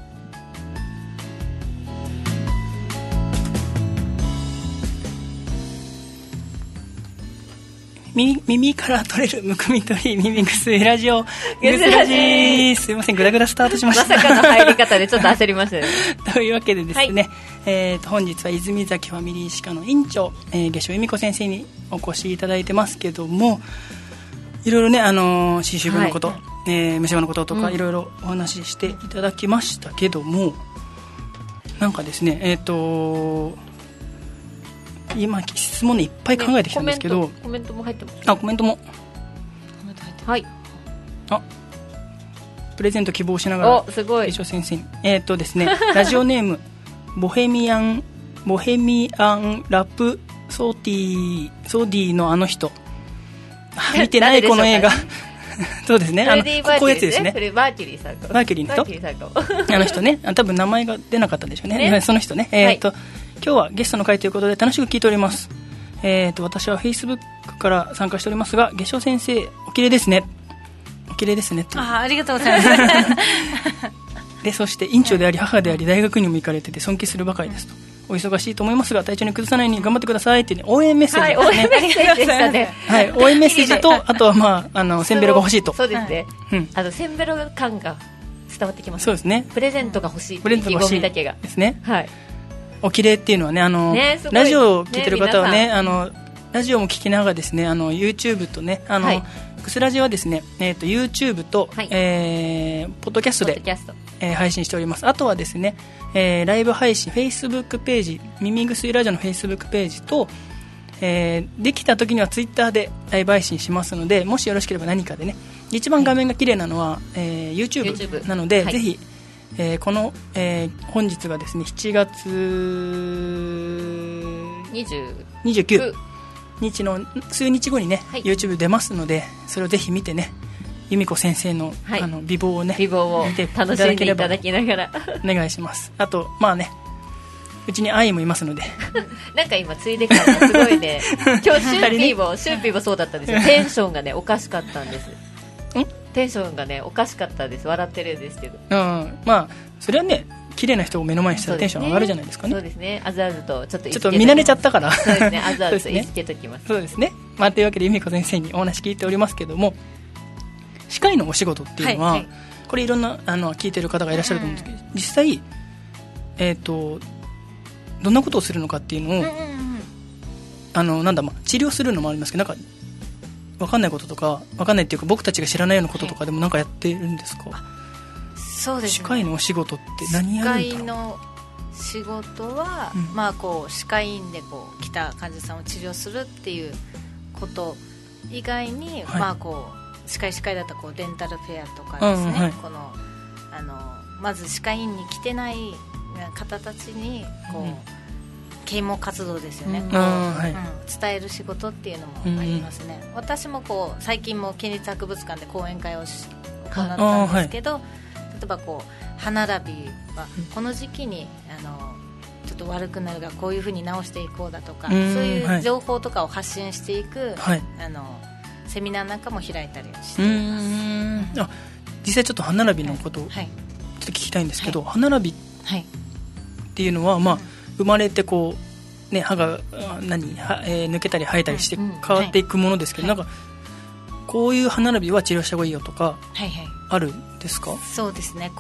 耳から取れるむくみ取り耳薬ラジオグスラジすいません、グダグダスタートしました。 まさかの入り方でちょっと焦りましたねというわけでですね、本日は泉崎ファミリー歯科の院長、下所由美子先生にお越しいただいてますけども、いろいろね、歯周病のこと、虫歯のこととかいろいろお話ししていただきましたけども、なんかですね、今質問でいっぱい考えてきたんですけど、 コメントも入ってます。 コメントもはい。 プレゼント希望しながら、 すごい。 先生にですねラジオネームボヘミアンラプソディのあの人見てないこの映画そうですね、こういうやつですね。 バーキュリーさんか。 バーキュリーの人あの人ね、多分名前が出なかったでしょうね。その人ね。今日はゲストの会ということで楽しく聞いております。私は Facebook から参加しておりますが、下所先生お綺麗ですね。お綺麗ですねと。 ありがとうございますで、そして院長であり母であり大学にも行かれてて尊敬するばかりですと。 お忙しいと思いますが体調に崩さないように頑張ってくださいっていう、ね、応援メッセージですね。 はい、応援メッセージでしたね。 はい、応援メッセージとあとはセンベロが欲しいと。 そうですね、センベロ感が伝わってきます。 そうですね、 プレゼントが欲しいっていう意気込みだけがですね。 はい、 お綺麗っていうのはね、ラジオを聞いてる方はね、ラジオも聞きながらですね、YouTube とね、グスラジはですね、YouTube と、ポッドキャストで配信しております。あとはですね、ライブ配信 Facebook ページ、耳ぐすりラジオの Facebook ページと、できた時には Twitter でライブ配信しますので、もしよろしければ何かでね、一番画面が綺麗なのは、YouTube なので、ぜひ、この、本日がですね7月29日の数日後にね、YouTube 出ますので、それをぜひ見てね、由美子先生の、美貌をね、 美貌を楽しんでいただきながらお願いします。あとまあね、うちに愛もいますのでなんか今ついで感がすごいね今日シューピーもそうだったんですよ。テンションがねおかしかったんです。テンションがねおかしかったです。笑ってるんですけど、 まあそれはね、綺麗な人を目の前にしたらテンション上がるじゃないですかね。 そうですね、あずあずとちょっと見慣れちゃったからそうですね、あずあずといつけときます。 そうですね、というわけで由美子先生にお話聞いておりますけども、歯科医のお仕事っていうのは、これいろんな聞いてる方がいらっしゃると思うんですけど、実際どんなことをするのかっていうのを、治療するのもありますけど、なんか分かんないこととか、分かんないっていうか僕たちが知らないようなこととかでもなんかやってるんですか？ そうですね、 歯科医のお仕事って何やるんだろう？ 歯科医の仕事は、歯科医院で来た患者さんを治療するっていうこと以外に、歯科医だったらデンタルフェアとかですね、まず歯科医院に来てない方たちに啓蒙活動ですよね、伝える仕事っていうのもありますね。私も最近も県立博物館で講演会を行ったんですけど、例えば歯並びはこの時期にちょっと悪くなるがこういうふうに直していこうだとか、そういう情報とかを発信していく、セミナーなんかも開いたりしています。 実際ちょっと歯並びのことをちょっと聞きたいんですけど、歯並びっていうのは、生まれて歯が抜けたり生えたりして変わっていくものですけど、なんかこういう歯並びは治療した方がいいよとかあるんですか？ そうですね、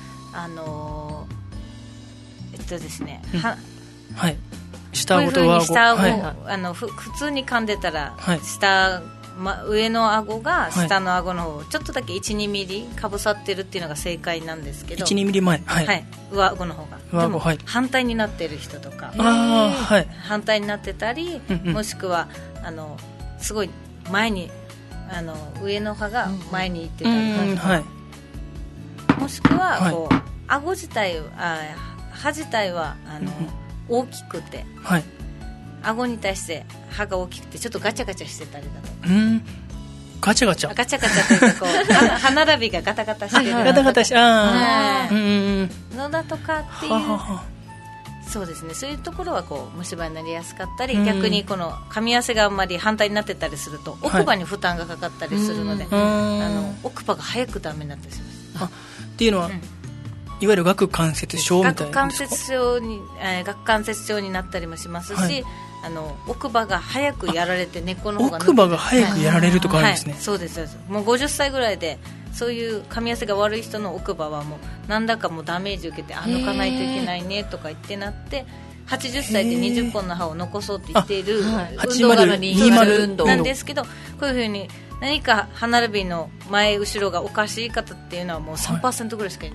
ですね、 下顎と上顎、 下顎、普通に噛んでたら、上の顎が下の顎の方、ちょっとだけ 1,2 ミリかぶさってるっていうのが正解なんですけど、 1,2 ミリ前、 上顎の方がでも反対になってる人とか、反対になってたり、もしくはすごい前に上の歯が前に行ってたりとか、もしくは顎自体歯自体は大きくて、顎に対して歯が大きくてちょっとガチャガチャしてたりだとか、 ガチャガチャガチャガチャというか歯並びがガタガタしてるガタガタしのだとかっていう、そうですね、そういうところは虫歯になりやすかったり、逆に噛み合わせがあんまり反対になってたりすると奥歯に負担がかかったりするので、奥歯が早くダメになったりします。 っていうのは、いわゆる顎関節症みたいな顎関節症になったりもしますし、奥歯が早くやられて根っこの方が奥歯が早くやられるとかあるんですね。 そうです。もう50歳ぐらいでそういう噛み合わせが悪い人の奥歯はもうなんだかもうダメージ受けて抜かないといけないねとか言ってなって、80歳で20本の歯を残そうって言っている運動が 80 なんですけど、こういうふうに何か歯並びの前後ろがおかしい方っていうのはもう 3% ぐらいしか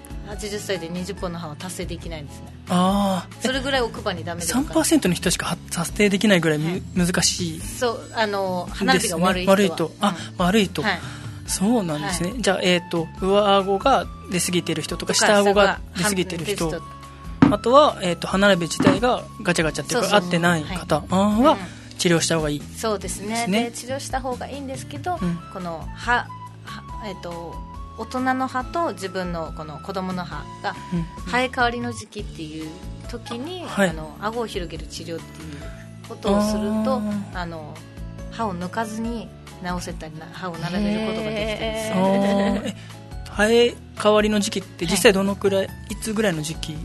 80歳で20本の歯は達成できないんですね。それぐらい奥歯にダメで 3% の人しか達成できないぐらい難しい、 そう歯並びが悪い人は悪いと、そうなんですね。じゃあ、上顎が出過ぎてる人とか下顎が出過ぎてる人、あとは、歯並び自体がガチャガチャっていうか合ってない方は治療した方がいい。 そうですね。で治療した方がいいんですけど、この歯、大人の歯と自分のこの子供の歯が生え変わりの時期っていう時に、顎を広げる治療っていうことをすると、歯を抜かずに直せたり歯を並べることができたりする。 生え変わりの時期って実際どのくらい、いつぐらいの時期？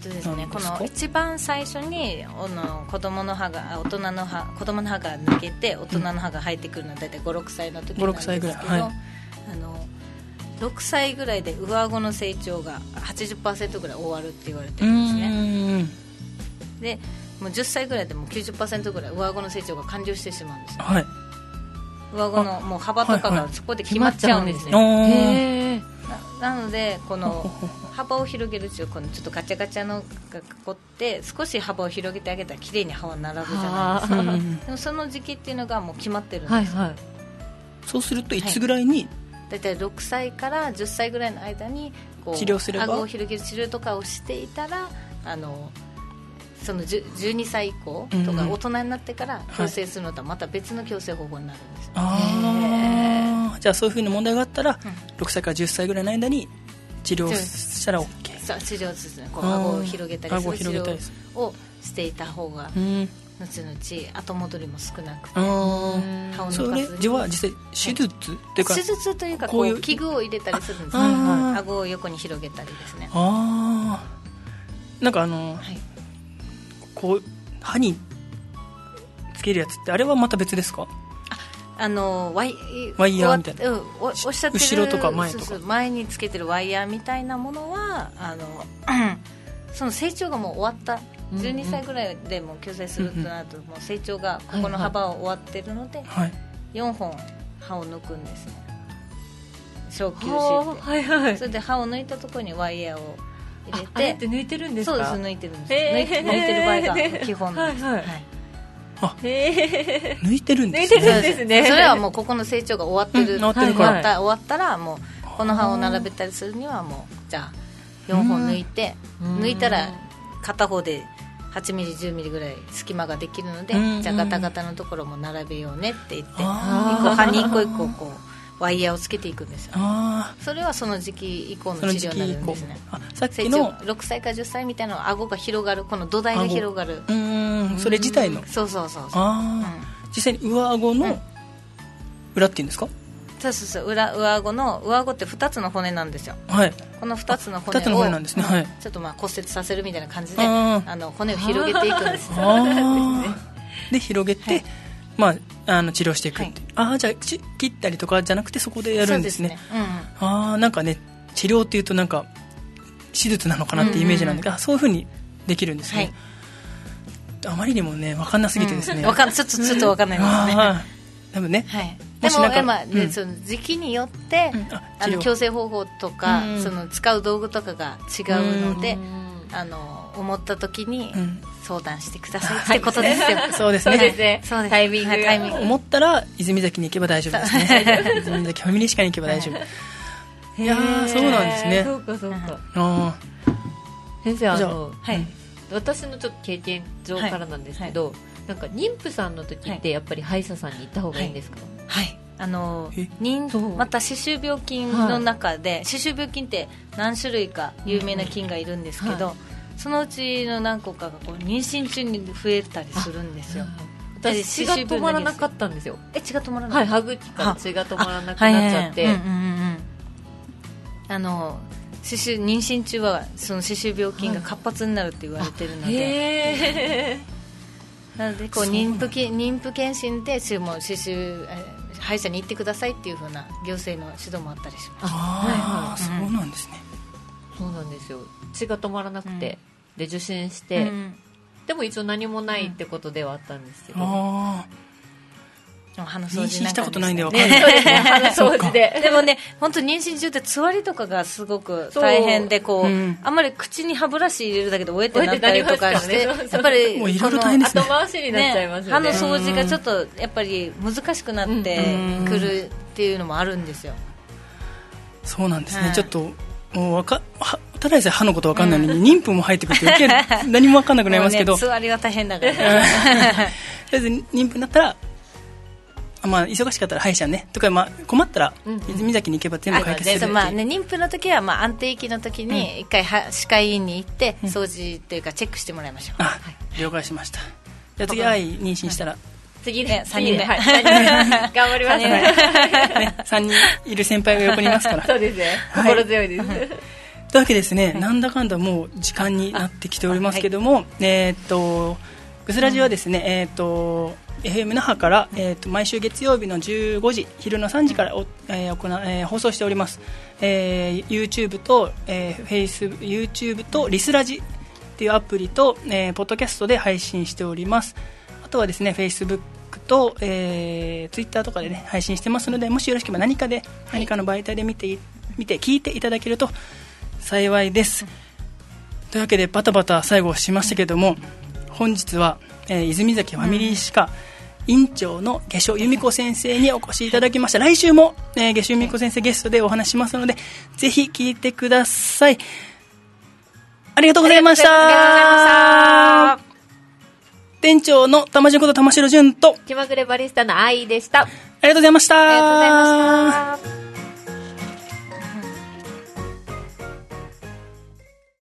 ですね、この一番最初に子供の歯が抜けて大人の歯が生えてくるのは大体 5,6 歳の時なんですけど、6歳ぐらいで上顎の成長が 80% ぐらい終わるって言われてるんですね。でもう10歳ぐらいでもう 90% ぐらい上顎の成長が完了してしまうんですよ、はい、上顎のもう幅とかがそこで決まっちゃうんですね、なのでこの幅を広げるこのちょっとガチャガチャのが囲って少し幅を広げてあげたら綺麗に歯は並ぶじゃないですか。でもその時期っていうのがもう決まってるんですよ、はいはい、 そうするといつぐらいに、 だいたい6歳から10歳ぐらいの間にこう治療すれば顎を広げる治療とかをしていたらその12歳以降とか大人になってから矯正するのとはまた別の矯正方法になるんです、 じゃあそういうふうな問題があったら6歳から10歳ぐらいの間に治療したら OK。 そう治療ですね、こう顎を広げたりする治療をしていた方が後々後戻りも少なくて、歯をそれでは実際手術というか、 手術というかこう器具を入れたりするんですね。顎を横に広げたりですね。 なんかこう歯につけるやつってあれはまた別ですか？ ワイヤーみたいな、 おっしゃってる後ろとか前とか、 そう前につけてるワイヤーみたいなものはその成長がもう終わった12歳ぐらいでも矯正するとなるともう成長がここの幅は終わってるので、4本歯を抜くんですね、小臼歯って、それで歯を抜いたところにワイヤーを入れて、 あれって抜いてるんですか？ そうです、抜いてるんです、抜いてる場合が基本です、 抜いてるんですね。 抜いてるんですね。 それはもうここの成長が終わってる、終わったらもうこの歯を並べたりするにはもうじゃあ4本抜いて、抜いたら片方で8ミリ10ミリぐらい隙間ができるので、じゃあガタガタのところも並べようねって言って歯に一個一個こうワイヤーをつけていくんですよ。それはその時期以降の治療になるんですね。 さっきの 6歳から10歳みたいなのは顎が広がる、この土台が広がる、 それ自体の、 そう、 実際に上顎の裏っていうんですか？ そう、上顎って2つの骨なんですよ、この2つの骨をなんですね、 ちょっと骨折させるみたいな感じで骨を広げていくんですで広げて、治療していくって、じゃあ切ったりとかじゃなくてそこでやるんですね。なんかね、治療っていうとなんか手術なのかなっていうイメージなんだけど、そういう風にできるんですね、あまりにもね分かんなすぎてですね、 ちょっと分かんないですね。 でもね、 でもその時期によって矯正方法とかその使う道具とかが違うので、思った時に相談してくださいってことですよ。 そうですね。 タイミング思ったら泉崎に行けば大丈夫ですね。泉崎ファミリー歯科に行けば大丈夫。いやー、そうなんですね。 そうか。先生、私のちょっと経験上からなんですけど、なんか妊婦さんの時ってやっぱり歯医者さんに行った方がいいんですか？ また歯周病菌の中で、歯周病菌って何種類か有名な菌がいるんですけど、そのうちの何個かがこう妊娠中に増えたりするんですよ。 私血が止まらなかったんですよ。 血が止まらなかった。 歯茎から血が止まらなくなっちゃって、 妊娠中はその歯周病菌が活発になるって言われてるので、なのでこう妊婦検診で歯医者に行ってくださいっていう風な行政の指導もあったりします。 そうなんですね。 そうなんですよ。血が止まらなくて、で受診して、でも一応何もないってことではあったんですけど、 歯の掃除妊娠したことないんで分かんない。歯の掃除で。 でもね、本当妊娠中ってつわりとかがすごく大変で、こうあんまり口に歯ブラシ入れるだけでおえってなったりとかして、やっぱりもういろいろ大変ですね。 後回しになっちゃいますよね。 歯の掃除がちょっとやっぱり難しくなってくるっていうのもあるんですよ。 そうなんですね。ちょっともうただでさえ歯のこと分かんないのに、妊婦も入ってくると余計何も分かんなくなりますけど、 つわりが大変だからとりあえず妊婦になったら、忙しかったら歯医者ねとか、困ったら泉崎に行けば全部解決する。 妊婦の時は安定期の時に一回歯科医院に行って掃除というかチェックしてもらいましょう。 了解しました。じゃあ次妊娠したら次ね、 3人目、 頑張りますね。 3人いる先輩が横にいますから。 そうですね、心強いです。 というわけですね、なんだかんだもう時間になってきておりますけども、グスラジはですね、FM 那覇から、毎週月曜日の15時昼の3時から放送しております。YouTube と、YouTube とリスラジっていうアプリと、ポッドキャストで配信しております。あとはですね Facebook と、Twitter とかでね配信してますので、もしよろしければ何かの媒体で見て聞いていただけると幸いです。というわけでバタバタ最後しましたけども、本日は、泉崎ファミリー歯科院長の下所由美子先生にお越しいただきました。来週も、下所由美子先生ゲストでお話しますので、ぜひ聞いてください。ありがとうございました。店長の玉順こと玉城淳と気まぐれバリスタの愛でした。ありがとうございました。 ありがとうございました。